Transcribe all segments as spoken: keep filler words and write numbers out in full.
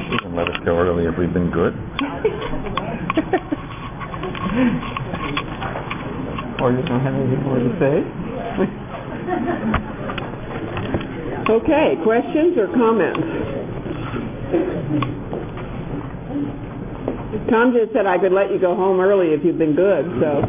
You can let us go early if we've been good. Or you don't have anything more to say? Okay, questions or comments? Tom just said I could let you go home early if you've been good, so.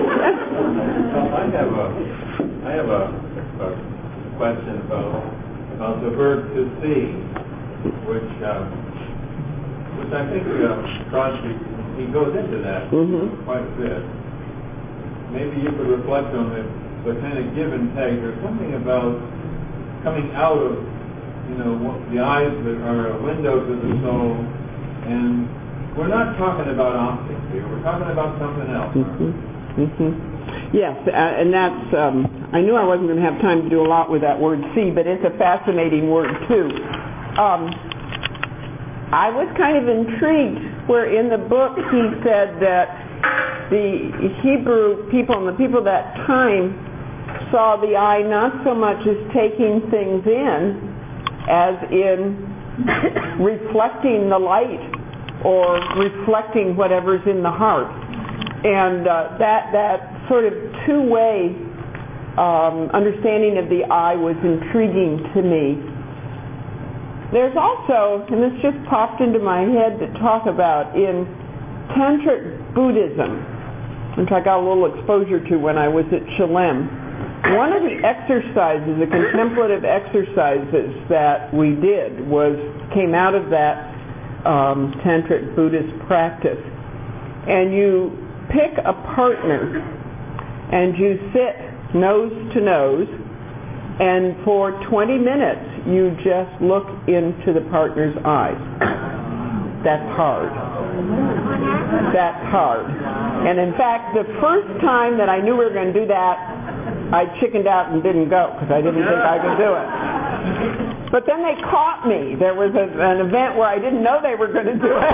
I have a, I have a, a question about, about the verb to see, which, uh, which I think uh, Crosby, he goes into that mm-hmm. quite a bit. Maybe you could reflect on the, the kind of give and take. There's something about coming out of, you know, the eyes that are a window to the soul, and we're not talking about optics here. We're talking about something else. Mm-hmm. Mm-hmm. Yes, uh, and that's, um, I knew I wasn't going to have time to do a lot with that word see, but it's a fascinating word too. Um, I was kind of intrigued where in the book he said that the Hebrew people and the people that time saw the eye not so much as taking things in as in reflecting the light or reflecting whatever's in the heart. And uh, that, that sort of two-way um, understanding of the eye was intriguing to me. There's also, and this just popped into my head to talk about, in Tantric Buddhism, which I got a little exposure to when I was at Shalem, one of the exercises, the contemplative exercises that we did was, came out of that um, Tantric Buddhist practice. And you pick a partner and you sit nose to nose, and for twenty minutes you just look into the partner's eyes. That's hard. That's hard. And in fact, the first time that I knew we were going to do that, I chickened out and didn't go because I didn't think I could do it. But then they caught me. There was a, an event where I didn't know they were going to do it.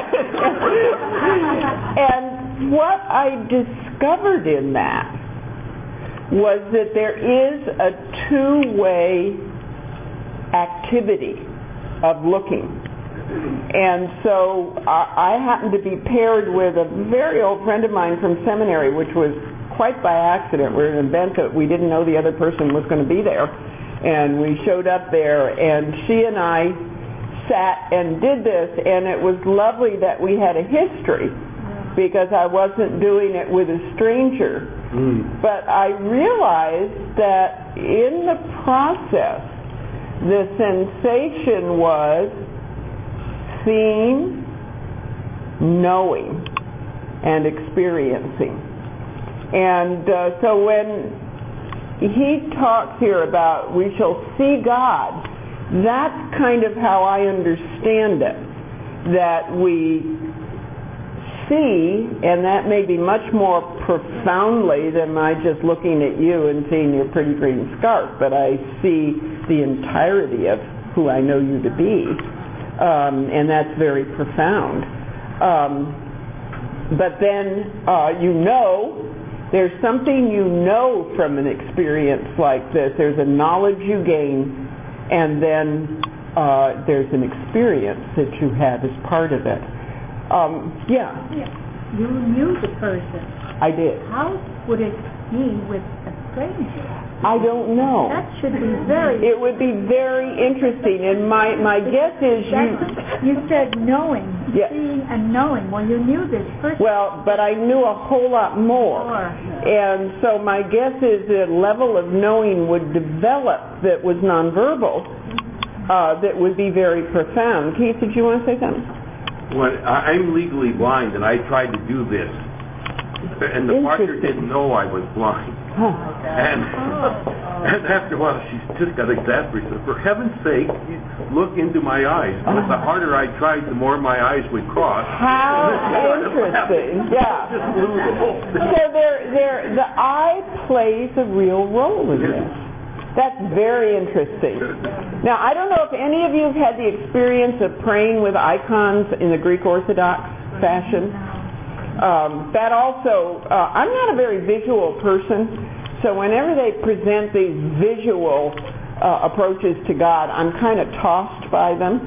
And what I discovered in that was that there is a two-way activity of looking. And so I, I happened to be paired with a very old friend of mine from seminary, which was quite by accident. We were in an event that we didn't know the other person was going to be there. And we showed up there, and she and I sat and did this, and it was lovely that we had a history because I wasn't doing it with a stranger. Mm. But I realized that in the process, the sensation was seeing, knowing, and experiencing. And uh, so when he talks here about we shall see God, that's kind of how I understand it, that we see, and that may be much more profoundly than my just looking at you and seeing your pretty green scarf, but I see the entirety of who I know you to be, um, and that's very profound. Um, but then uh, you know, there's something you know from an experience like this. There's a knowledge you gain, and then uh, there's an experience that you have as part of it. Um, yeah. yeah. You knew the person. I did. How would it be with a stranger? I don't know. That should be very... It would be very interesting, and my, my guess is you... You said knowing, yeah. seeing and knowing. Well, you knew this person. Well, but I knew a whole lot more. more. And so my guess is the level of knowing would develop that was nonverbal, uh, that would be very profound. Keith, did you want to say something? When I'm legally blind, and I tried to do this, and the partner didn't know I was blind. Huh. And, and after a while, she just got exasperated. She said, "For heaven's sake, look into my eyes." But the harder I tried, the more my eyes would cross. How interesting! Yeah. Just blew the whole thing. So there, there, the eye plays a real role in this. That's very interesting. Now, I don't know if any of you have had the experience of praying with icons in the Greek Orthodox fashion. Um, that also, uh, I'm not a very visual person, so whenever they present these visual uh, approaches to God, I'm kind of tossed by them.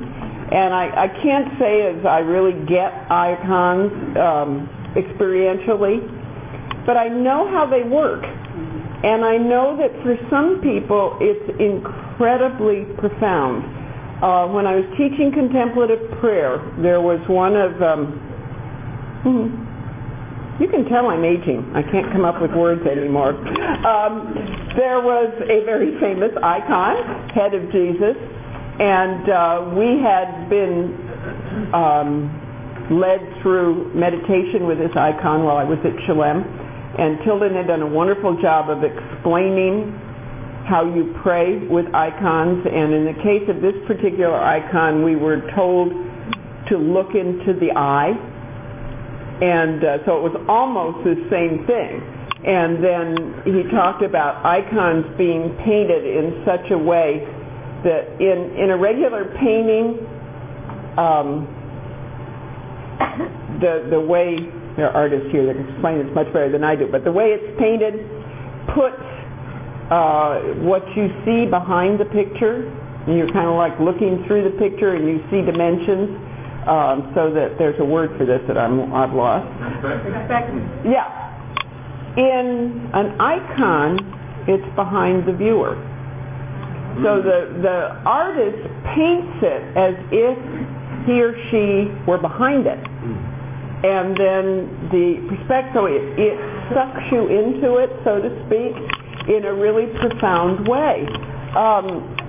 And I, I can't say as I really get icons um, experientially, but I know how they work. And I know that for some people it's incredibly profound. Uh, when I was teaching contemplative prayer, there was one of, um, hmm, you can tell I'm aging. I can't come up with words anymore. Um, there was a very famous icon, head of Jesus, and uh, we had been um, led through meditation with this icon while I was at Shalem, and Tilden had done a wonderful job of explaining how you pray with icons, and in the case of this particular icon, we were told to look into the eye, and uh, so it was almost the same thing. And then he talked about icons being painted in such a way that in, in a regular painting, um, the the way, there are artists here that can explain this much better than I do, but the way it's painted puts uh, what you see behind the picture, and you're kind of like looking through the picture and you see dimensions, um, so that there's a word for this that I'm, I've lost. Perspective. Yeah. In an icon, it's behind the viewer. So the, the artist paints it as if he or she were behind it. And then the perspective, so it, it sucks you into it, so to speak, in a really profound way. Um,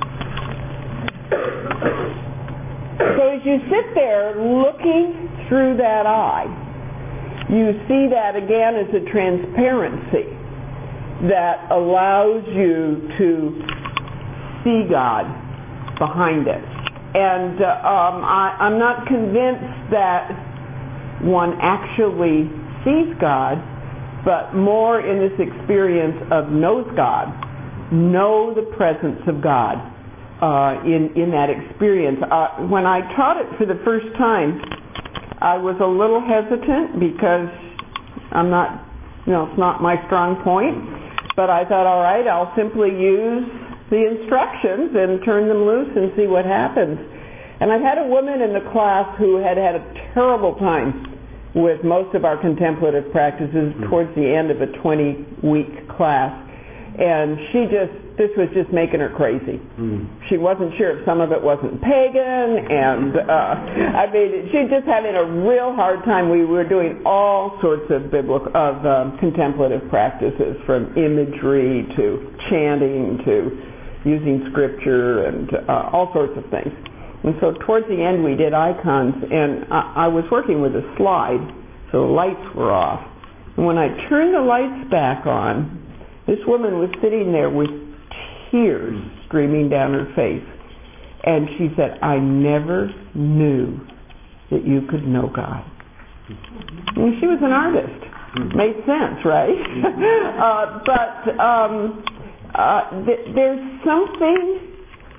so as you sit there looking through that eye, you see that again as a transparency that allows you to see God behind it. And uh, um, I, I'm not convinced that one actually sees God, but more in this experience of knows God, know the presence of God uh, in, in that experience. Uh, when I taught it for the first time, I was a little hesitant because I'm not, you know, it's not my strong point, but I thought, all right, I'll simply use the instructions and turn them loose and see what happens. And I've had a woman in the class who had had a terrible time with most of our contemplative practices mm-hmm. towards the end of a twenty-week class. And she just, this was just making her crazy. Mm. She wasn't sure if some of it wasn't pagan, and uh, I mean, she just having a real hard time. We were doing all sorts of biblical, of um, contemplative practices, from imagery to chanting to using scripture and uh, all sorts of things. And so towards the end we did icons, and I, I was working with a slide, so the lights were off. And when I turned the lights back on, this woman was sitting there with tears streaming down her face. And she said, I never knew that you could know God. I mean, she was an artist. Made sense, right? uh, but um, uh, th- there's something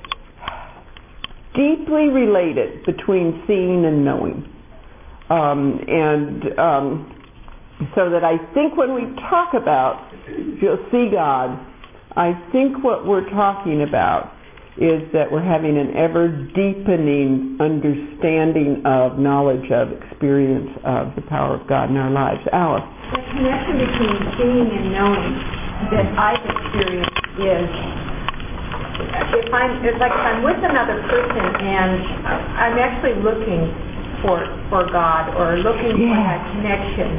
deeply related between seeing and knowing. Um, and um, so that I think when we talk about you'll see God, I think what we're talking about is that we're having an ever-deepening understanding of, knowledge of, experience of the power of God in our lives. Alice? The connection between seeing and knowing that I've experienced is if I'm, it's like if I'm with another person and I'm actually looking for for God or looking yeah. for that connection,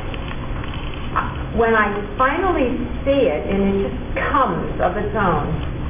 when I finally see it and it just comes of its own,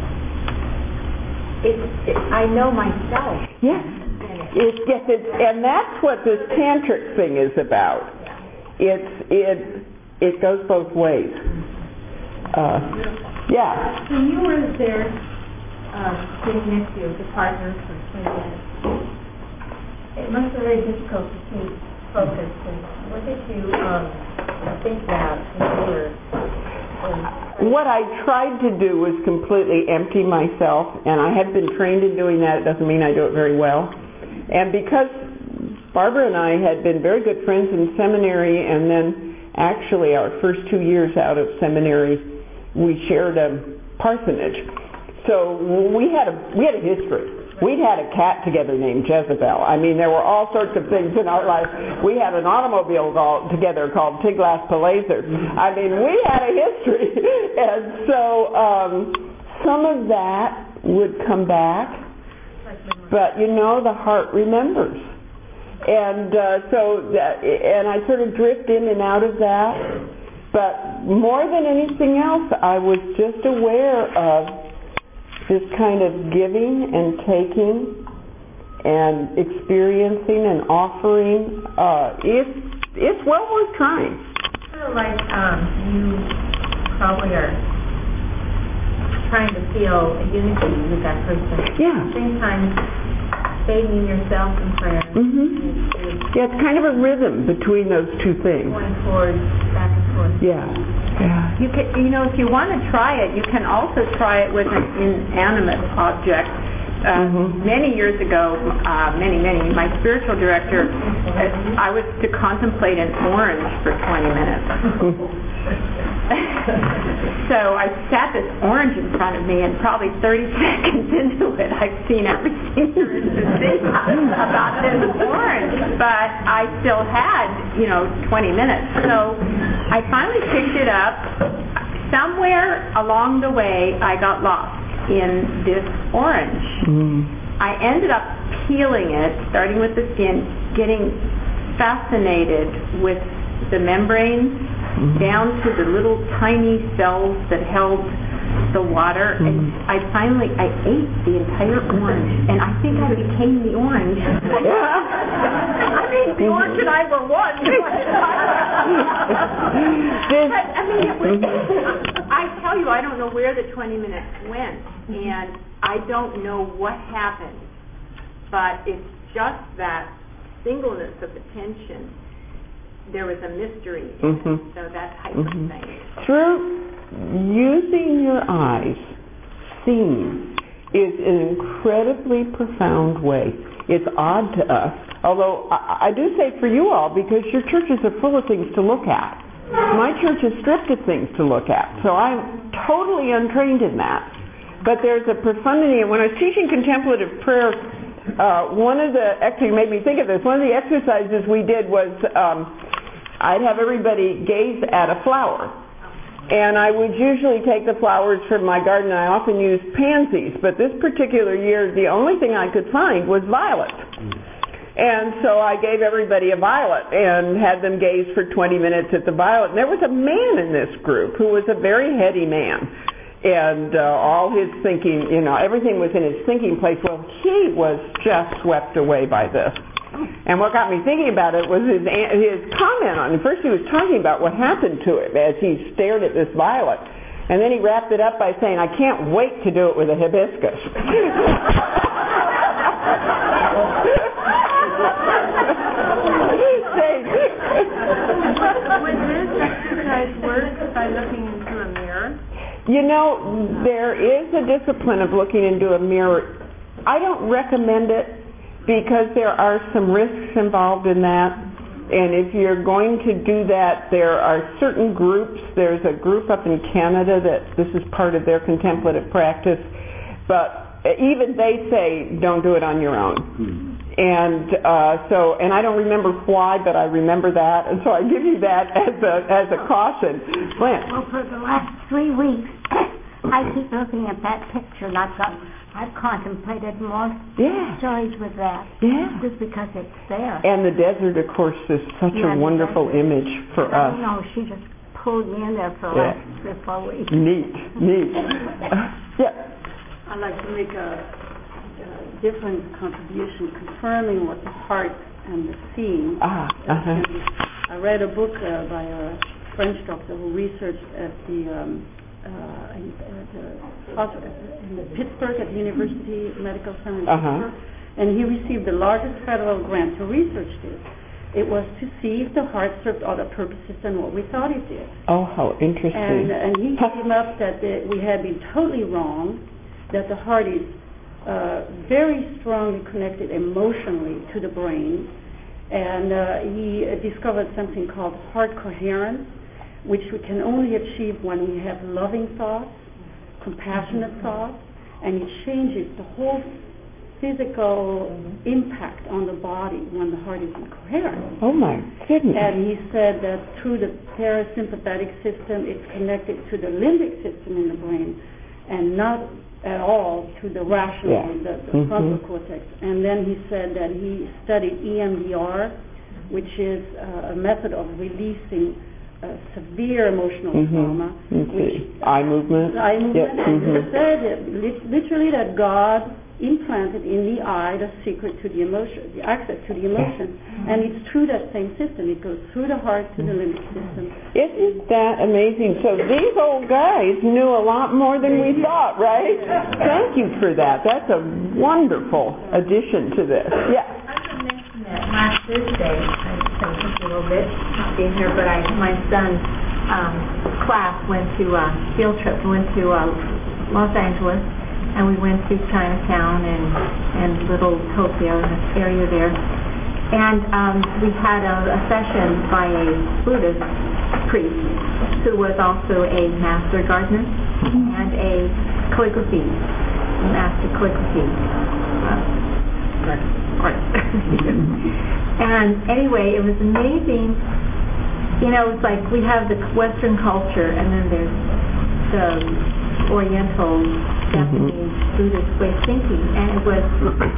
it, it, I know myself. Yes, it, yes it, and that's what this tantric thing is about. It's it it goes both ways. Uh, yeah. When you were there uh, sitting next to the partner for twenty minutes, it must have been very difficult to keep focused. And what did you um, think about when you were? Um, what I tried to do was completely empty myself, and I have been trained in doing that. It doesn't mean I do it very well. And because Barbara and I had been very good friends in seminary, and then actually our first two years out of seminary, we shared a parsonage. So we had a we had a history. We'd had a cat together named Jezebel. I mean, there were all sorts of things in our life. We had an automobile called, together called Tiglath-Pileser. I mean, we had a history. And so um, some of that would come back. But, you know, the heart remembers. And uh, so, that, and I sort of drift in and out of that. But more than anything else, I was just aware of this kind of giving and taking and experiencing and offering. Uh, it's, it's well worth trying. Sort of like um, you probably are trying to feel a unity with that person. Yeah. At the same time, bathing yourself in prayer. Mm-hmm. Yeah, it's kind of a rhythm between those two things. Going forward, back and forth. Yeah. Yeah. You can, you know, if you want to try it, you can also try it with an inanimate object. Uh, Mm-hmm. Many years ago, uh, many, many, my spiritual director, uh, I was to contemplate an orange for twenty minutes. So I sat this orange in front of me, and probably thirty seconds into it, I've seen everything there is to see about this orange. But I still had, you know, twenty minutes. So I finally picked it up. Somewhere along the way, I got lost in this orange. Mm. I ended up peeling it, starting with the skin, getting fascinated with the membranes, mm-hmm. down to the little tiny cells that held the water. Mm-hmm. And I finally, I ate the entire orange, and I think I became the orange. I mean, the orange and I were one. But, I mean, it was, I tell you, I don't know where the twenty minutes went, and I don't know what happened, but it's just that singleness of attention. There was a mystery in Mm-hmm. it, so that type Mm-hmm. of thing. Through using your eyes, seeing is an incredibly profound way. It's odd to us, although I, I do say for you all, because your churches are full of things to look at. My church is stripped of things to look at, so I'm totally untrained in that. But there's a profundity, and when I was teaching contemplative prayer, uh, one of the, actually made me think of this, one of the exercises we did was um, I'd have everybody gaze at a flower. And I would usually take the flowers from my garden. I often use pansies, but this particular year, the only thing I could find was violet. And so I gave everybody a violet and had them gaze for twenty minutes at the violet. And there was a man in this group who was a very heady man. And uh, all his thinking, you know, everything was in his thinking place. Well, he was just swept away by this. And what got me thinking about it was his, his comment on it. First he was talking about what happened to him as he stared at this violet. And then he wrapped it up by saying, I can't wait to do it with a hibiscus. Would this exercise work by looking into a mirror? You know, there is a discipline of looking into a mirror. I don't recommend it because there are some risks involved in that. And if you're going to do that, there are certain groups. There's a group up in Canada that this is part of their contemplative practice. But even they say don't do it on your own. Hmm. And uh, so, and I don't remember why, but I remember that, and so I give you that as a as a caution. Lynn. Well, for the last three weeks, I keep looking at that picture, and I've got, I've contemplated more Yeah. stories with that. Yeah. Just because it's there. And the desert, of course, is such Yeah, a wonderful desert. image for I us. don't know, she just pulled me in there for the Yeah. last three or four weeks. Neat, neat. Uh, yeah. I'd like to make a, a different contribution, confirming what the heart and the seeing. Ah, uh-huh. I read a book uh, by a French doctor who researched at the, um, uh, in, at the hospital in the Pittsburgh at the University Medical Center in Uh-huh. Pittsburgh, and he received the largest federal grant to research this. It was to see if the heart served other purposes than what we thought it did. Oh, how interesting. And, and he came up that the, we had been totally wrong, that the heart is uh, very strongly connected emotionally to the brain. And uh, he uh, discovered something called heart coherence, which we can only achieve when we have loving thoughts, compassionate thoughts, and it changes the whole physical impact on the body when the heart is incoherent. Oh my goodness. And he said that through the parasympathetic system, it's connected to the limbic system in the brain, and not at all to the rational, Yeah. the, the Mm-hmm. frontal cortex. And then he said that he studied E M D R, which is uh, a method of releasing uh, severe emotional Mm-hmm. trauma. Let's Which see. Eye movement. eye movement, Yeah. and Mhm. he said that li- literally that God implanted in the eye the secret to the emotion, the access to the emotion. And it's through that same system. It goes through the heart to the limbic system. Isn't that amazing? So these old guys knew a lot more than we thought, right? Thank you for that. That's a wonderful addition to this. Yeah. I should mention that last Thursday, I think a little bit, not being here, but I, my son's um, class went to a field trip, went to uh, Los Angeles, and we went to Chinatown and, and Little Tokyo, the area there. And um, we had a, a session by a Buddhist priest who was also a master gardener and a calligraphy, master calligraphy uh, artist. And anyway, it was amazing. You know, it's like we have the Western culture, and then there's the Oriental, Japanese, Buddhist way of thinking. And it was,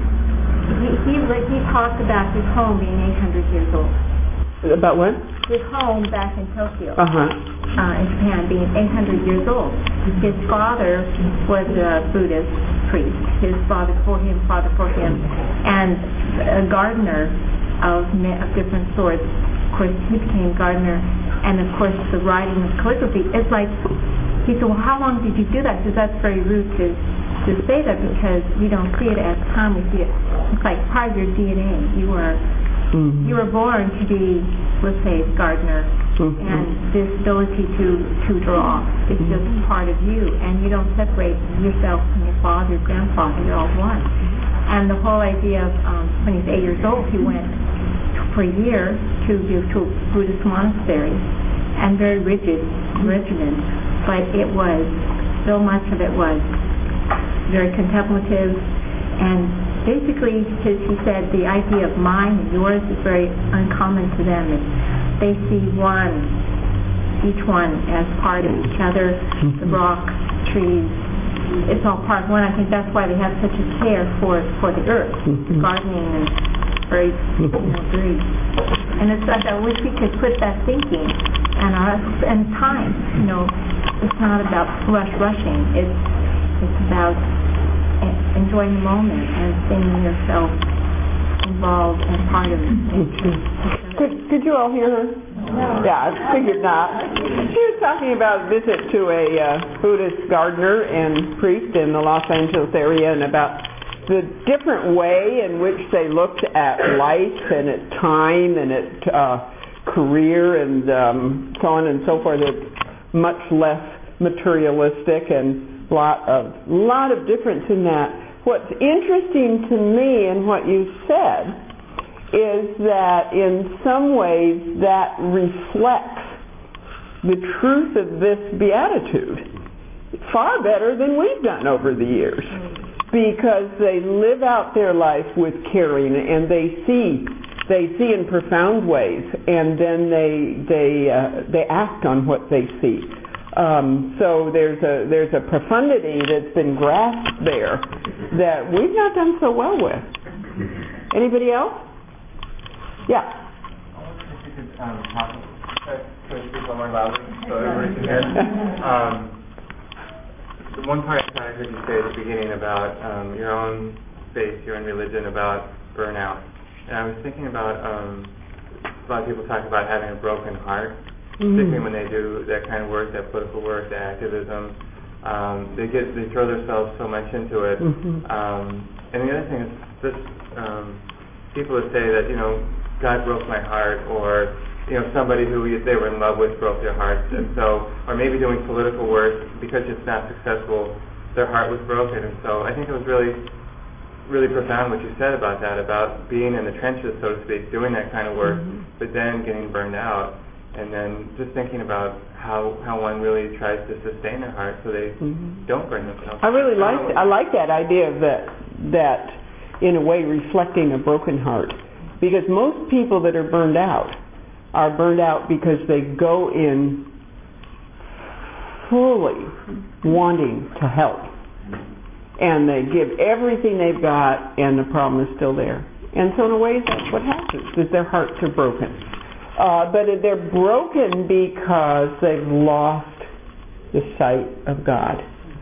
he, he, he talked about his home being eight hundred years old. About what? His home back in Tokyo, Uh-huh. uh, in Japan, being eight hundred years old. His father was a Buddhist priest. His father for him, father for him, and a gardener of, of different sorts. Of course, he became gardener, and of course, the writing of calligraphy. It's like, he said, well, how long did you do that? Because that's very rude to, to say that, because we don't see it at the time we see it. It's like part of your D N A. You were Mm-hmm. you were born to be, let's say, a gardener, Mhm. and this ability to, to draw is just part of you, and you don't separate yourself from your father, your grandfather, you're all one. And the whole idea of, um, when he's eight years old, he went for a year to do to a Buddhist monastery, and very rigid regimen, but it was, so much of it was very contemplative, and basically, his, he said, the idea of mine and yours is very uncommon to them. It's, they see one, each one as part of each other, the rocks, trees, it's all part of one. I think that's why they have such a care for for the earth, gardening and very, you know, very, and it's like I wish we could put that thinking and our and time, you know, it's not about rush rushing, it's it's about enjoying the moment and seeing yourself involved and part of it. Could, could you all hear her? No. Yeah, I figured not. She was talking about a visit to a uh, Buddhist gardener and priest in the Los Angeles area, and about the different way in which they looked at life and at time and at uh, career and um, so on and so forth. It's much less materialistic and lot of lot of difference in that. What's interesting to me in what you said is that in some ways that reflects the truth of this beatitude far better than we've done over the years, because they live out their life with caring, and they see they see in profound ways, and then they they uh, they act on what they see. Um, so there's a there's a profundity that's been grasped there that we've not done so well with. Anybody else? Yeah. I wonder if you could um, talk, uh, can you speak a little more loudly so everybody can hear? Um, the one part I heard you say at the beginning about um, your own faith, your own religion, about burnout, and I was thinking about um, a lot of people talk about having a broken heart. Mm-hmm. Particularly when they do that kind of work, that political work, that activism, um, they get they throw themselves so much into it. Mm-hmm. Um, and the other thing is just um, people would say that, you know, God broke my heart, or you know, somebody who they were in love with broke their hearts, and so, or maybe doing political work because it's not successful, their heart was broken. And so I think it was really, really profound what you said about that, about being in the trenches, so to speak, doing that kind of work, mm-hmm. but then getting burned out. And then just thinking about how, how one really tries to sustain their heart so they mm-hmm. don't burn themselves. I really like I like that idea of that that in a way reflecting a broken heart. Because most people that are burned out are burned out because they go in fully wanting to help. And they give everything they've got, and the problem is still there. And so in a way, that's what happens, is their hearts are broken. Uh, but they're broken because they've lost the sight of God.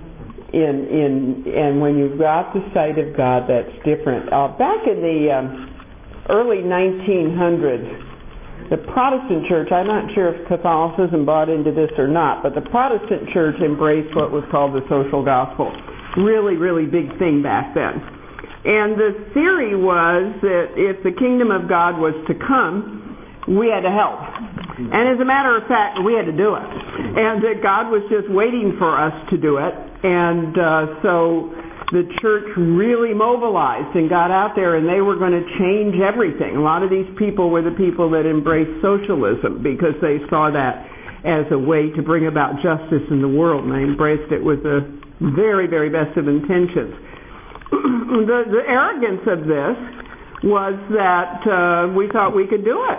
In, in, and when you've got the sight of God, that's different. Uh, back in the um, early nineteen hundreds, the Protestant church, I'm not sure if Catholicism bought into this or not, but the Protestant church embraced what was called the social gospel. Really, really big thing back then. And the theory was that if the kingdom of God was to come, we had to help. And as a matter of fact, we had to do it. And that God was just waiting for us to do it. And uh, so the church really mobilized and got out there, and they were going to change everything. A lot of these people were the people that embraced socialism because they saw that as a way to bring about justice in the world, and they embraced it with the very, very best of intentions. the, the arrogance of this was that uh, we thought we could do it.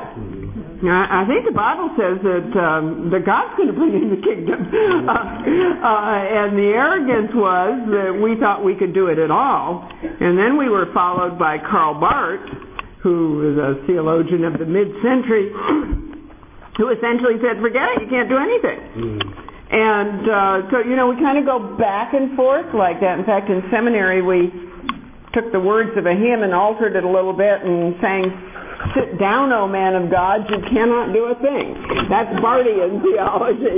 I think the Bible says that um, that God's going to bring in the kingdom. Uh, uh, and the arrogance was that we thought we could do it at all. And then we were followed by Karl Barth, who is a theologian of the mid-century, who essentially said, forget it, you can't do anything. Mm. And uh, so, you know, we kind of go back and forth like that. In fact, in seminary, we took the words of a hymn and altered it a little bit and sang, sit down, O man of God, you cannot do a thing. That's Barthian theology.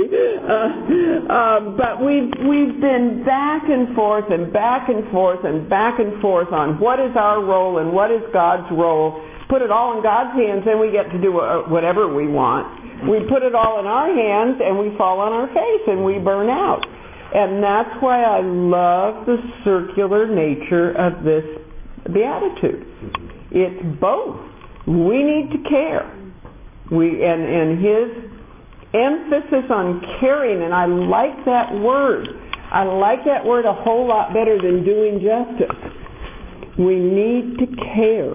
Uh, um, but we've, we've been back and forth and back and forth and back and forth on what is our role and what is God's role. Put it all in God's hands, and we get to do whatever we want. We put it all in our hands, and we fall on our face, and we burn out. And that's why I love the circular nature of this beatitude. It's both. We need to care. We and, and his emphasis on caring, and I like that word. I like that word a whole lot better than doing justice. We need to care.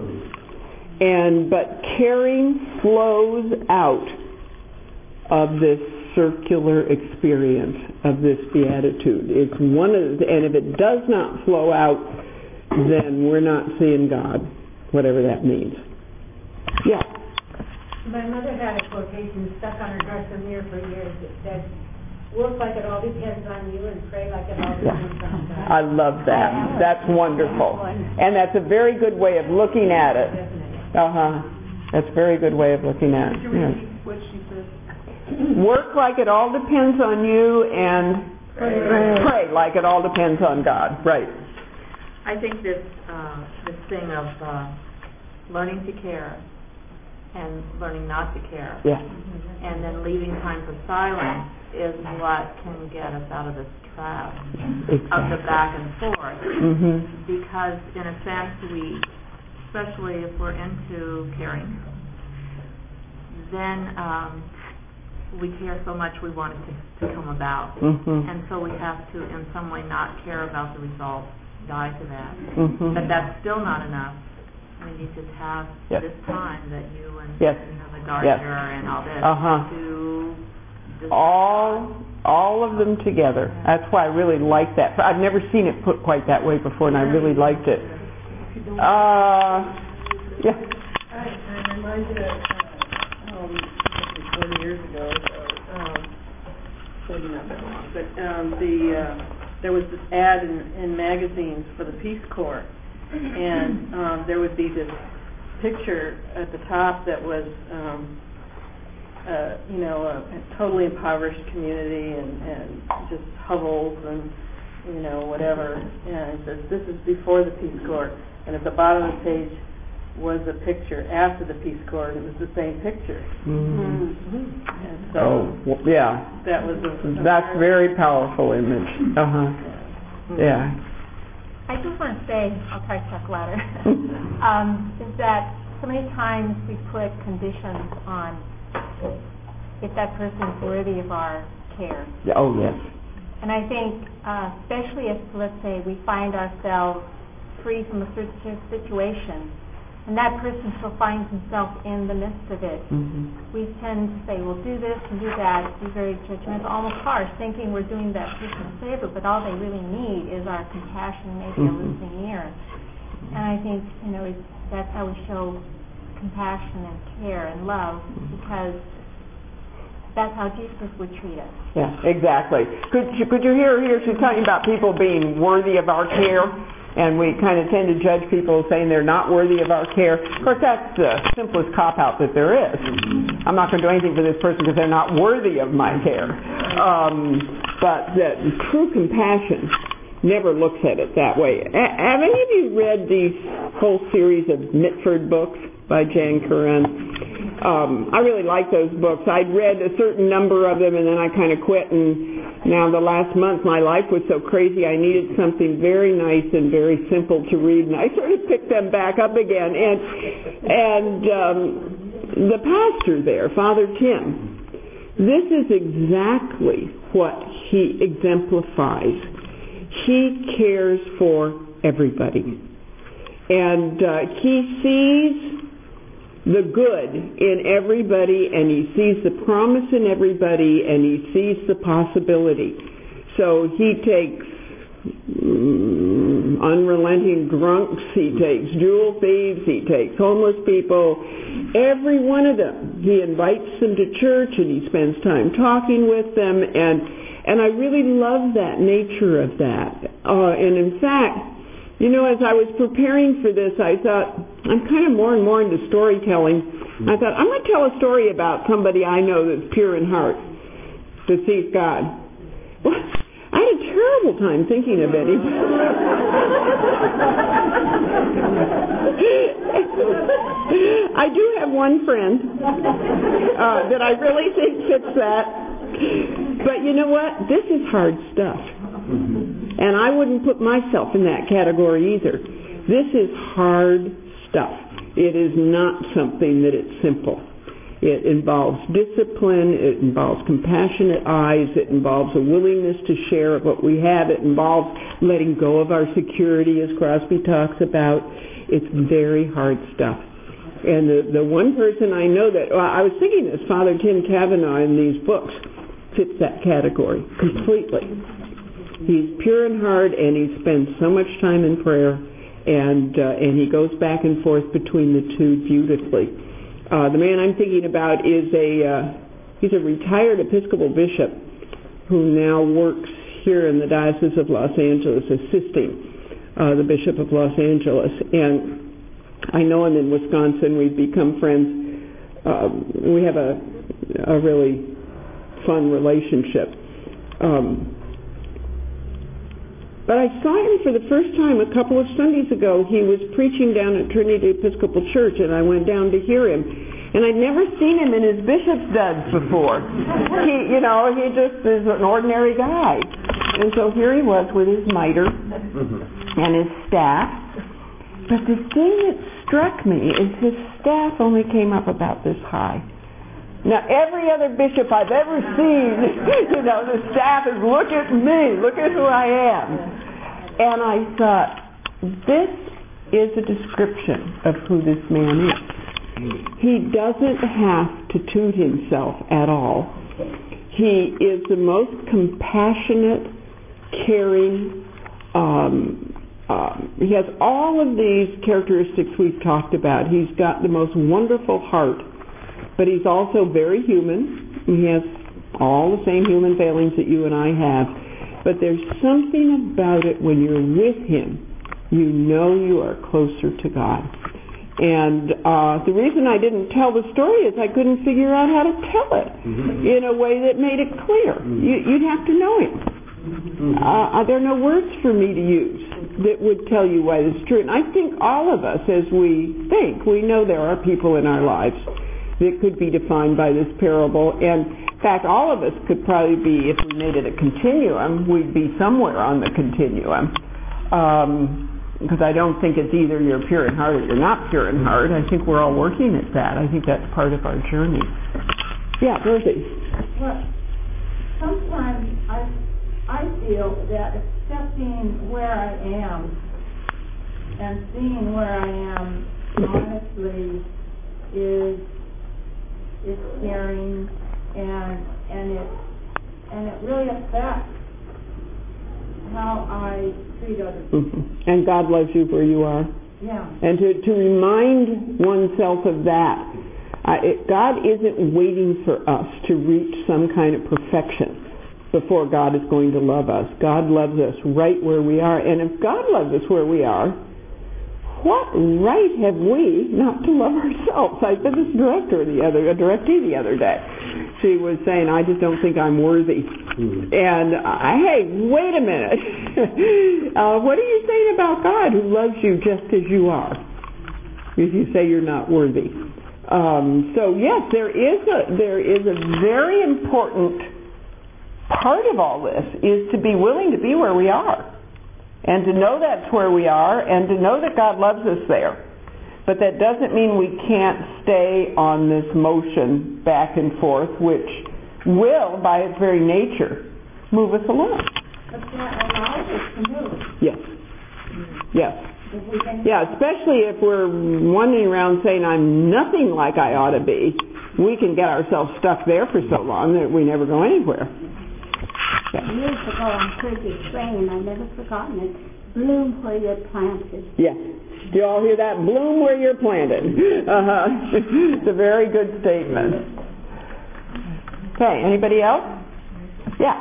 And but caring flows out of this circular experience of this beatitude. It's one of the, and if it does not flow out, then we're not seeing God, whatever that means. Yeah. My mother had a quotation stuck on her dresser mirror for years that said, work like it all depends on you and pray like it all depends yeah. on God. I love that. That's wonderful. And that's a very good way of looking at it. Uh-huh. That's a very good way of looking at it. Could you repeat yeah. what she said? Work like it all depends on you and pray. pray like it all depends on God. Right. I think this uh, this thing of uh, learning to care and learning not to care, yeah. and then leaving time for silence is what can get us out of this trap exactly. of the back and forth. Mm-hmm. Because in a sense, we, especially if we're into caring, then um, we care so much we want it to, to come about. Mm-hmm. And so we have to, in some way, not care about the results, die to that. Mm-hmm. But that's still not enough. We need to have yes. this time that you and yes. you know, the gardener yes. and all this uh-huh. to just all all of them together. That's why I really like that. I've never seen it put quite that way before, and I really liked it. Uh, yeah. I, I'm reminded of uh, um, twenty years ago, so, um, maybe not that long, but um, the uh, there was this ad in, in magazines for the Peace Corps, and um, there would be this picture at the top that was, um, uh, you know, a, a totally impoverished community and, and just hovels and, you know, whatever. And it says, this is before the Peace Corps. And at the bottom of the page was a picture after the Peace Corps, and it was the same picture. Mm-hmm. And so oh, well, yeah. That was a, a That's very powerful image. Uh-huh. Yeah. I just want to say, I'll try to talk louder, um, is that so many times we put conditions on if that person is worthy of our care. Yeah, oh, yes. And I think, uh, especially if, let's say, we find ourselves free from a certain situation, and that person still finds himself in the midst of it. Mm-hmm. We tend to say, well, do this and do that, be very judgmental, almost harsh, thinking we're doing that person a favor, but all they really need is our compassion, maybe Mm-hmm. a listening ear. And I think, you know, it's, that's how we show compassion and care and love, because that's how Jesus would treat us. Yeah, exactly. Could you, could you hear here, she's talking about people being worthy of our care, and we kind of tend to judge people saying they're not worthy of our care. Of course, that's the simplest cop-out that there is. I'm not going to do anything for this person because they're not worthy of my care. Um, but that true compassion never looks at it that way. A- have any of you read the whole series of Mitford books by Jan Karan? Um, I really like those books. I'd read a certain number of them and then I kind of quit, and now the last month my life was so crazy I needed something very nice and very simple to read, and I sort of picked them back up again. And, and um, the pastor there, Father Tim, this is exactly what he exemplifies. He cares for everybody. And uh, he sees the good in everybody, and he sees the promise in everybody, and he sees the possibility. So he takes mm, unrelenting drunks, he takes jewel thieves, he takes homeless people, every one of them. He invites them to church, and he spends time talking with them, and and I really love that nature of that. Uh, and in fact, you know, as I was preparing for this, I thought, I'm kind of more and more into storytelling. I thought, I'm going to tell a story about somebody I know that's pure in heart, that sees God. Well, I had a terrible time thinking of any. I do have one friend uh, that I really think fits that. But you know what? This is hard stuff. And I wouldn't put myself in that category either. This is hard stuff. It is not something that it's simple. It involves discipline. It involves compassionate eyes. It involves a willingness to share what we have. It involves letting go of our security, as Crosby talks about. It's very hard stuff. And the, the one person I know that, well, I was thinking this, Father Tim Kavanaugh in these books fits that category completely. He's pure in heart, and he spends so much time in prayer, and uh, and he goes back and forth between the two beautifully. Uh, the man I'm thinking about is a uh, he's a retired Episcopal bishop who now works here in the Diocese of Los Angeles, assisting uh, the Bishop of Los Angeles. And I know him in Wisconsin. We've become friends. Uh, we have a a really fun relationship. Um, But I saw him for the first time a couple of Sundays ago. He was preaching down at Trinity Episcopal Church, and I went down to hear him. And I'd never seen him in his bishop's duds before. He, you know, he just is an ordinary guy. And so here he was with his mitre and his staff. But the thing that struck me is his staff only came up about this high. Now, every other bishop I've ever seen, you know, the staff is, look at me, look at who I am. And I thought, this is a description of who this man is. He doesn't have to toot himself at all. He is the most compassionate, caring, um, um, he has all of these characteristics we've talked about. He's got the most wonderful heart. But he's also very human. He has all the same human failings that you and I have. But there's something about it when you're with him, you know you are closer to God. And uh, the reason I didn't tell the story is I couldn't figure out how to tell it mm-hmm. in a way that made it clear. Mm-hmm. You, you'd have to know him. Mm-hmm. Uh, there are no words for me to use that would tell you why this is true. And I think all of us, as we think, we know there are people in our lives that could be defined by this parable. And in fact, all of us could probably be, if we made it a continuum, we'd be somewhere on the continuum. Um, because I don't think it's either you're pure in heart or you're not pure in heart. I think we're all working at that. I think that's part of our journey. Yeah, Rosie. Well, sometimes I, I feel that accepting where I am and seeing where I am, honestly, is is scaring, and and it and it really affects how I treat other people. Mm-hmm. And God loves you where you are. Yeah. And to, to remind oneself of that, uh, it, God isn't waiting for us to reach some kind of perfection before God is going to love us. God loves us right where we are. And if God loves us where we are, what right have we not to love ourselves? I said this director the other, a directee the other day. She was saying, I just don't think I'm worthy. Mm. And uh, hey, wait a minute. uh, what are you saying about God who loves you just as you are? If you say you're not worthy. Um, so yes, there is a there is a very important part of all this is to be willing to be where we are. And to know that's where we are, and to know that God loves us there. But that doesn't mean we can't stay on this motion back and forth, which will, by its very nature, move us along. But that allows us to move. Yes. Yes. Yeah, especially if we're wandering around saying, I'm nothing like I ought to be. We can get ourselves stuck there for so long that we never go anywhere. Yeah. Years ago on Turkey Train, I've never forgotten it. Bloom where you're planted. Yes. Do you all hear that? Bloom where you're planted. Uh-huh. It's a very good statement. Okay, anybody else? Yeah.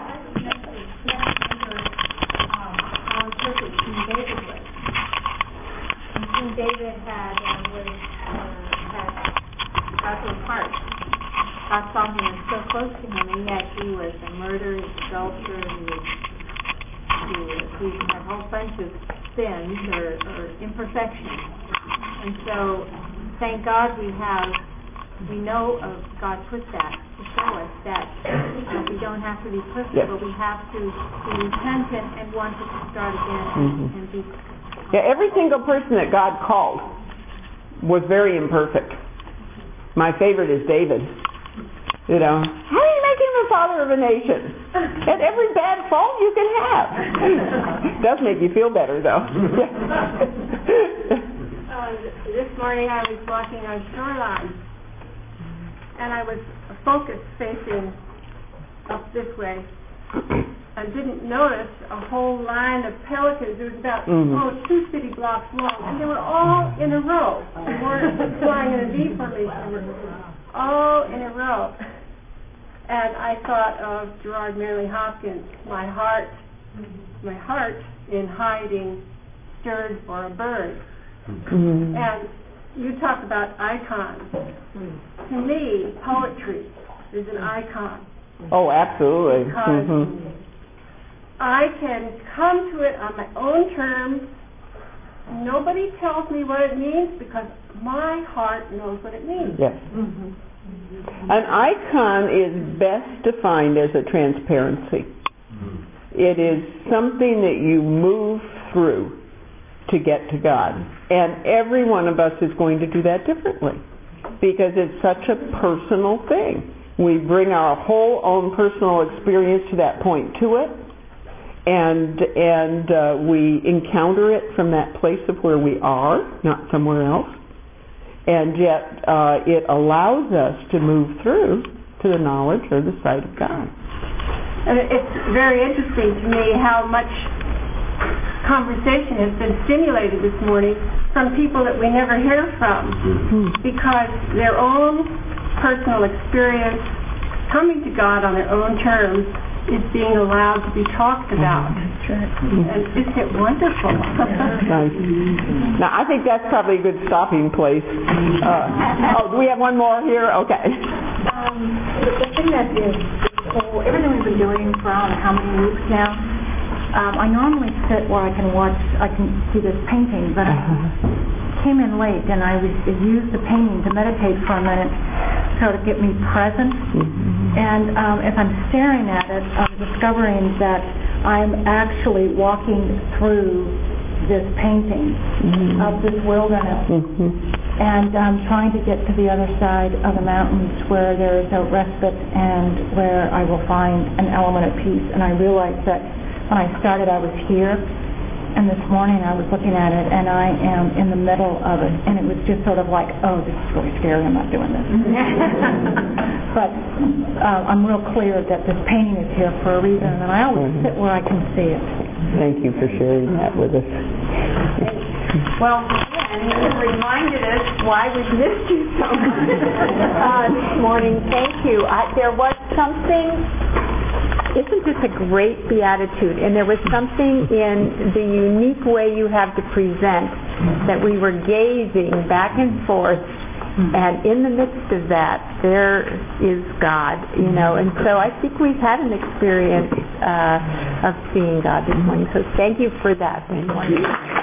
King David had uh, was uh, had got to a heart. God saw him and so close to him, and yet he was a murderer, he was an adulterer, he was he, he had a whole bunch of sins or, or imperfections. And so, thank God we have, we know of God put that to show us that uh, we don't have to be perfect, yes. but we have to be repentant and want to start again and, mm-hmm. and be. Yeah, every single person that God called was very imperfect. My favorite is David. You know, how are you making him a father of a nation? And every bad fault you can have. Does make you feel better, though. uh, this morning I was walking on Shoreline, and I was focused facing up this way. I didn't notice a whole line of pelicans. There was about mm-hmm. oh, two city blocks long, and they were all in a row. They weren't flying in a V formation. They were all in a row. And I thought of Gerard Manley Hopkins, my heart, my heart in hiding, stirred for a bird. Mm-hmm. And you talk about icons. To me, poetry is an icon. Oh, absolutely. Because mm-hmm. I can come to it on my own terms. Nobody tells me what it means because my heart knows what it means. Yes. Mm-hmm. An icon is best defined as a transparency. Mm-hmm. It is something that you move through to get to God. And every one of us is going to do that differently because it's such a personal thing. We bring our whole own personal experience to that point to it, and and uh, we encounter it from that place of where we are, not somewhere else. And yet uh, it allows us to move through to the knowledge or the sight of God. And it's very interesting to me how much conversation has been stimulated this morning from people that we never hear from mm-hmm. because their own personal experience coming to God on their own terms is being allowed to be talked about. Mm-hmm. And isn't it wonderful? Nice. Now, I think that's probably a good stopping place. Uh, oh, do we have one more here? Okay. Um, the, the thing that is, so everything we've been doing for I don't know how many weeks now, um, I normally sit where I can watch, I can see this painting, but I came in late and I was, used the painting to meditate for a minute, so to get me present. Mm-hmm. And um, if I'm staring at it, I'm discovering that I'm actually walking through this painting mm-hmm. of this wilderness. Mm-hmm. And I'm trying to get to the other side of the mountains where there is no respite and where I will find an element of peace. And I realized that when I started, I was here. and this morning I was looking at it, and I am in the middle of it, and it was just sort of like, oh, this is really scary, I'm not doing this. But uh, I'm real clear that this painting is here for a reason, and I always Mhm. sit where I can see it. Thank you for sharing that with us. Well, and you reminded us why we missed you so much uh, this morning. Thank you. I, there was something, isn't this a great beatitude? And there was something in the unique way you have to present that we were gazing back and forth, and in the midst of that, there is God, you know. And so I think we've had an experience uh, of seeing God this morning. So thank you for that this morning.